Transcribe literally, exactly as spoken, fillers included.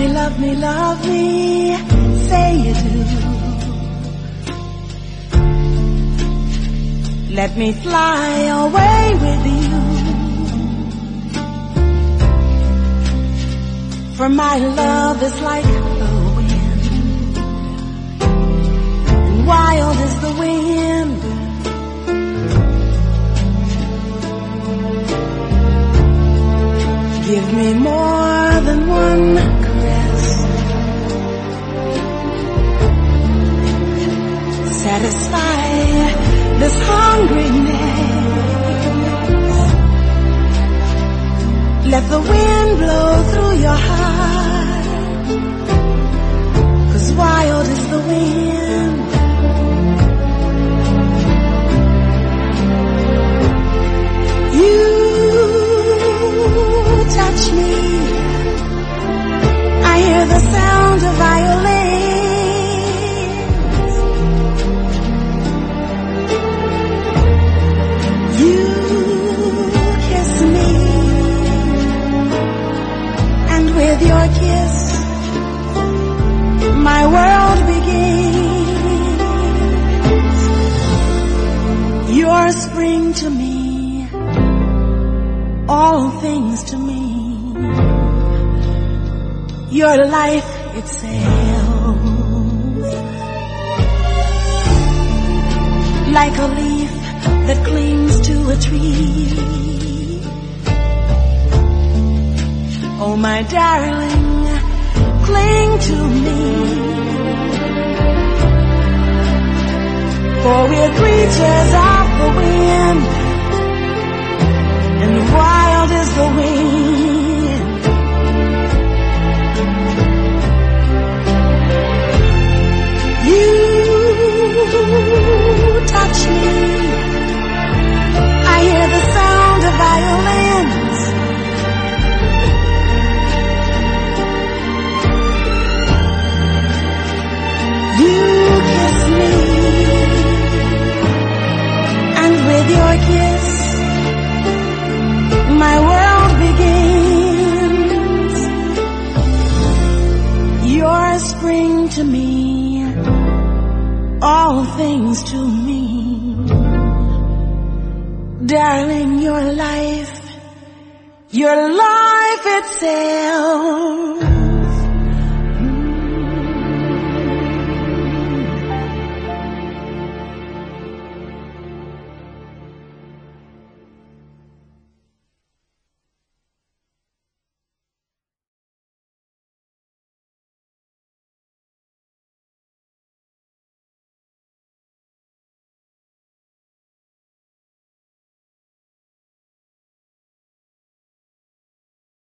me, love me, love me, say you do. Let me fly away with you, for my love is like the wind, and wild is the wind. Give me more than one caress, satisfy this hungriness. Let the wind blow through your heart, 'cause wild is the wind. You touch me, I hear the sound of violins. You kiss me, and with your kiss my world begins. You're spring to me, all things to me. Your life itself, like a leaf that clings to a tree. Oh, my darling, cling to me, for we're creatures of the wind, and wild is the wind. You touch me, I hear the sound of violins. You kiss me, and with your kiss my world begins. You're spring to me, all things to me. Darling, your life, your life itself.